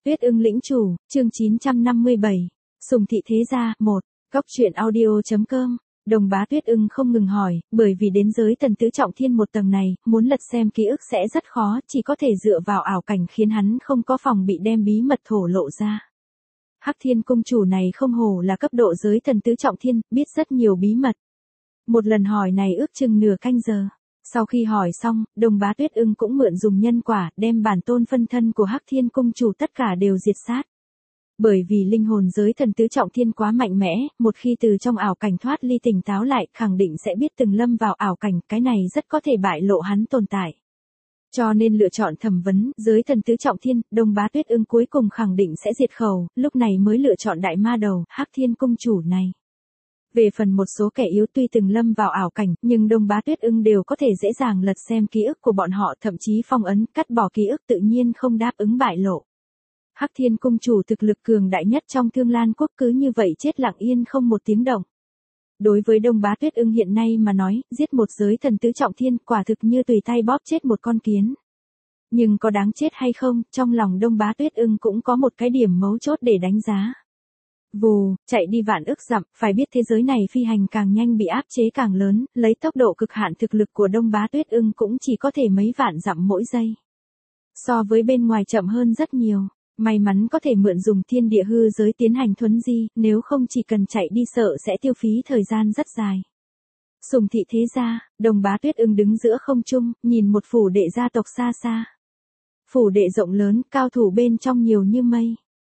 Tuyết ưng lĩnh chủ, chương 957. Sùng thị thế gia, 1. Cóc truyện audio.com. Đồng bá Tuyết ưng không ngừng hỏi, bởi vì đến giới thần tứ trọng thiên một tầng này, muốn lật xem ký ức sẽ rất khó, chỉ có thể dựa vào ảo cảnh khiến hắn không có phòng bị đem bí mật thổ lộ ra. Hắc Thiên cung chủ này không hổ là cấp độ giới thần tứ trọng thiên, biết rất nhiều bí mật. Một lần hỏi này ước chừng nửa canh giờ. Sau khi hỏi xong, Đồng bá Tuyết ưng cũng mượn dùng nhân quả, đem bản tôn phân thân của Hắc Thiên cung chủ tất cả đều diệt sát. Bởi vì linh hồn giới thần tứ trọng thiên quá mạnh mẽ, một khi từ trong ảo cảnh thoát ly tỉnh táo lại, khẳng định sẽ biết từng lâm vào ảo cảnh, cái này rất có thể bại lộ hắn tồn tại. Cho nên lựa chọn thẩm vấn, giới thần tứ trọng thiên, Đồng bá Tuyết ưng cuối cùng khẳng định sẽ diệt khẩu, lúc này mới lựa chọn đại ma đầu, Hắc Thiên cung chủ này. Về phần một số kẻ yếu tuy từng lâm vào ảo cảnh, nhưng Đồng bá Tuyết ưng đều có thể dễ dàng lật xem ký ức của bọn họ, thậm chí phong ấn, cắt bỏ ký ức tự nhiên không đáp ứng bại lộ. Hắc Thiên cung chủ thực lực cường đại nhất trong Thương Lan quốc cứ như vậy chết lặng yên không một tiếng động. Đối với Đồng bá Tuyết ưng hiện nay mà nói, giết một giới thần tứ trọng thiên quả thực như tùy tay bóp chết một con kiến. Nhưng có đáng chết hay không, trong lòng Đồng bá Tuyết ưng cũng có một cái điểm mấu chốt để đánh giá. Vù, chạy đi vạn ức dặm, phải biết thế giới này phi hành càng nhanh bị áp chế càng lớn, lấy tốc độ cực hạn thực lực của Đồng bá Tuyết ưng cũng chỉ có thể mấy vạn dặm mỗi giây. So với bên ngoài chậm hơn rất nhiều. May mắn có thể mượn dùng thiên địa hư giới tiến hành thuấn di, nếu không chỉ cần chạy đi sợ sẽ tiêu phí thời gian rất dài. Sùng thị thế gia, Đồng bá Tuyết ưng đứng giữa không trung, nhìn một phủ đệ gia tộc xa xa. Phủ đệ rộng lớn, cao thủ bên trong nhiều như mây.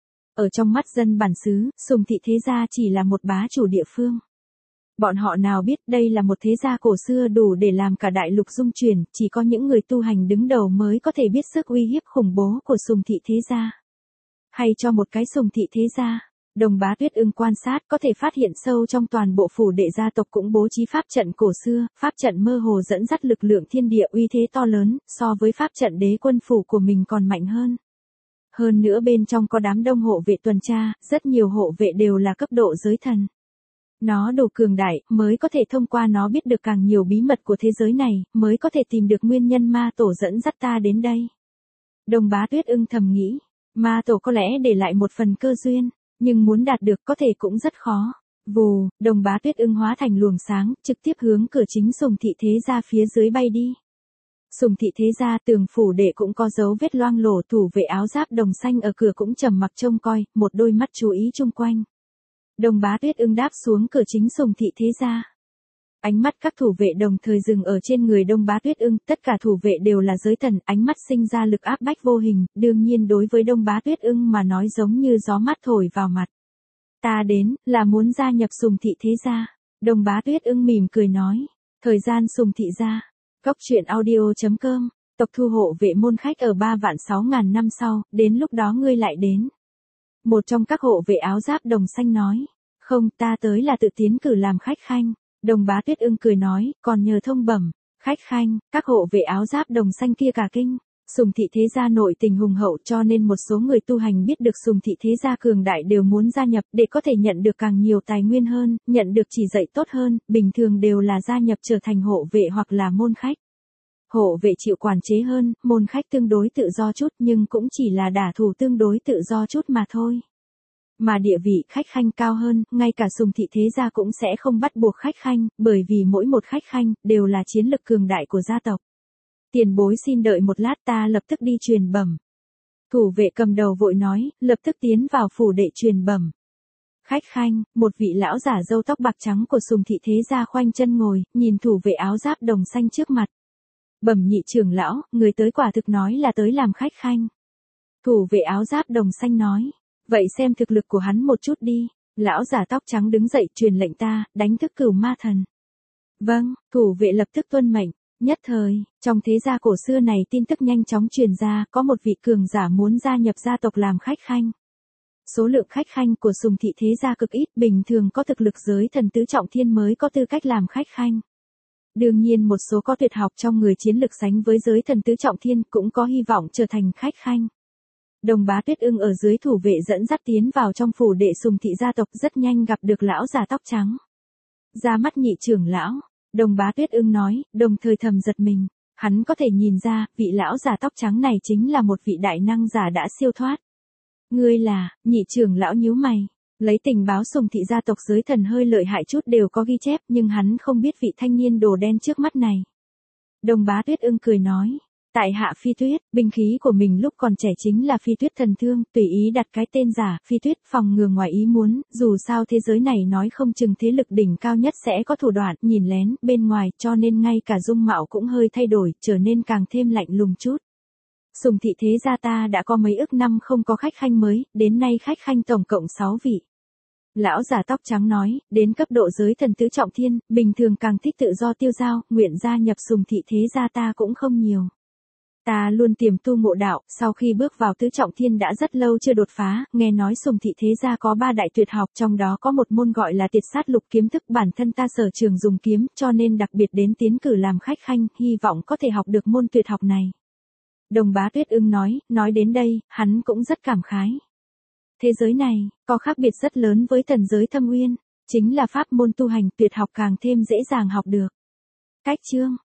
Ở trong mắt dân bản xứ, Sùng thị thế gia chỉ là một bá chủ địa phương. Bọn họ nào biết đây là một thế gia cổ xưa đủ để làm cả đại lục rung chuyển, chỉ có những người tu hành đứng đầu mới có thể biết sức uy hiếp khủng bố của Sùng thị thế gia. Hay cho một cái Sùng thị thế gia, Đồng bá Tuyết ưng quan sát có thể phát hiện sâu trong toàn bộ phủ đệ gia tộc cũng bố trí pháp trận cổ xưa, pháp trận mơ hồ dẫn dắt lực lượng thiên địa uy thế to lớn, so với pháp trận đế quân phủ của mình còn mạnh hơn. Hơn nữa bên trong có đám đông hộ vệ tuần tra, rất nhiều hộ vệ đều là cấp độ giới thần. Nó đủ cường đại, mới có thể thông qua nó biết được càng nhiều bí mật của thế giới này, mới có thể tìm được nguyên nhân ma tổ dẫn dắt ta đến đây. Đồng bá Tuyết ưng thầm nghĩ. Ma tổ có lẽ để lại một phần cơ duyên, nhưng muốn đạt được có thể cũng rất khó. Vù, Đồng bá Tuyết ưng hóa thành luồng sáng, trực tiếp hướng cửa chính Sùng thị thế gia phía dưới bay đi. Sùng thị thế gia tường phủ đệ cũng có dấu vết loang lổ, thủ vệ áo giáp đồng xanh ở cửa cũng trầm mặc trông coi, một đôi mắt chú ý chung quanh. Đồng bá Tuyết ưng đáp xuống cửa chính Sùng thị thế gia. Ánh mắt các thủ vệ đồng thời dừng ở trên người Đồng bá Tuyết ưng, tất cả thủ vệ đều là giới thần, ánh mắt sinh ra lực áp bách vô hình, đương nhiên đối với Đồng bá Tuyết ưng mà nói giống như gió mát thổi vào mặt. Ta đến, là muốn gia nhập Sùng thị thế gia. Đồng bá Tuyết ưng mỉm cười nói. Thời gian Sùng thị gia. Cóc truyện audio.com. Tộc thu hộ vệ môn khách ở 3.600.000 năm sau, đến lúc đó ngươi lại đến. Một trong các hộ vệ áo giáp đồng xanh nói. Không, ta tới là tự tiến cử làm khách khanh. Đồng bá Tuyết ưng cười nói, còn nhờ thông bẩm, khách khanh, các hộ vệ áo giáp đồng xanh kia cả kinh. Sùng thị thế gia nội tình hùng hậu cho nên một số người tu hành biết được Sùng thị thế gia cường đại đều muốn gia nhập để có thể nhận được càng nhiều tài nguyên hơn, nhận được chỉ dạy tốt hơn, bình thường đều là gia nhập trở thành hộ vệ hoặc là môn khách. Hộ vệ chịu quản chế hơn, môn khách tương đối tự do chút nhưng cũng chỉ là đả thủ tương đối tự do chút mà thôi. Mà địa vị khách khanh cao hơn, ngay cả Sùng thị thế gia cũng sẽ không bắt buộc khách khanh, bởi vì mỗi một khách khanh đều là chiến lực cường đại của gia tộc. Tiền bối xin đợi một lát, ta lập tức đi truyền bẩm. Thủ vệ cầm đầu vội nói, lập tức tiến vào phủ đệ truyền bẩm. Khách khanh, một vị lão giả râu tóc bạc trắng của Sùng thị thế gia khoanh chân ngồi, nhìn thủ vệ áo giáp đồng xanh trước mặt. Bẩm nhị trưởng lão, người tới quả thực nói là tới làm khách khanh. Thủ vệ áo giáp đồng xanh nói. Vậy xem thực lực của hắn một chút đi. Lão giả tóc trắng đứng dậy truyền lệnh ta, đánh thức Cửu Ma thần. Vâng, thủ vệ lập tức tuân mệnh. Nhất thời, trong thế gia cổ xưa này tin tức nhanh chóng truyền ra, có một vị cường giả muốn gia nhập gia tộc làm khách khanh. Số lượng khách khanh của Sùng thị thế gia cực ít, bình thường có thực lực giới thần tứ trọng thiên mới có tư cách làm khách khanh. Đương nhiên một số có tuyệt học trong người chiến lực sánh với giới thần tứ trọng thiên cũng có hy vọng trở thành khách khanh. Đồng bá Tuyết ưng ở dưới thủ vệ dẫn dắt tiến vào trong phủ đệ Sùng thị gia tộc, rất nhanh gặp được lão già tóc trắng. Ra mắt nhị trưởng lão, Đồng bá Tuyết ưng nói, đồng thời thầm giật mình. Hắn có thể nhìn ra, vị lão già tóc trắng này chính là một vị đại năng giả đã siêu thoát. Ngươi là, nhị trưởng lão nhíu mày. Lấy tình báo Sùng thị gia tộc giới thần hơi lợi hại chút đều có ghi chép nhưng hắn không biết vị thanh niên đồ đen trước mắt này. Đồng Bá Tuyết Ưng cười nói. Tại hạ Phi Tuyết, binh khí của mình lúc còn trẻ chính là Phi Tuyết thần thương, tùy ý đặt cái tên giả, Phi Tuyết phòng ngừa ngoài ý muốn, dù sao thế giới này nói không chừng thế lực đỉnh cao nhất sẽ có thủ đoạn, nhìn lén, bên ngoài, cho nên ngay cả dung mạo cũng hơi thay đổi, trở nên càng thêm lạnh lùng chút. Sùng thị thế gia ta đã có mấy ức năm không có khách khanh mới, đến nay khách khanh tổng cộng 6 vị. Lão già tóc trắng nói, đến cấp độ giới thần tứ trọng thiên, bình thường càng thích tự do tiêu dao, nguyện gia nhập Sùng thị thế gia ta cũng không nhiều. Ta luôn tiềm tu ngộ đạo, sau khi bước vào tứ trọng thiên đã rất lâu chưa đột phá, nghe nói Sùng thị thế gia có 3 đại tuyệt học, trong đó có một môn gọi là Tiệt Sát Lục kiếm thức, bản thân ta sở trường dùng kiếm, cho nên đặc biệt đến tiến cử làm khách khanh, hy vọng có thể học được môn tuyệt học này. Đồng Bá Tuyết Ưng nói đến đây, hắn cũng rất cảm khái. Thế giới này, có khác biệt rất lớn với thần giới Thâm Uyên, chính là pháp môn tu hành tuyệt học càng thêm dễ dàng học được. Cách chương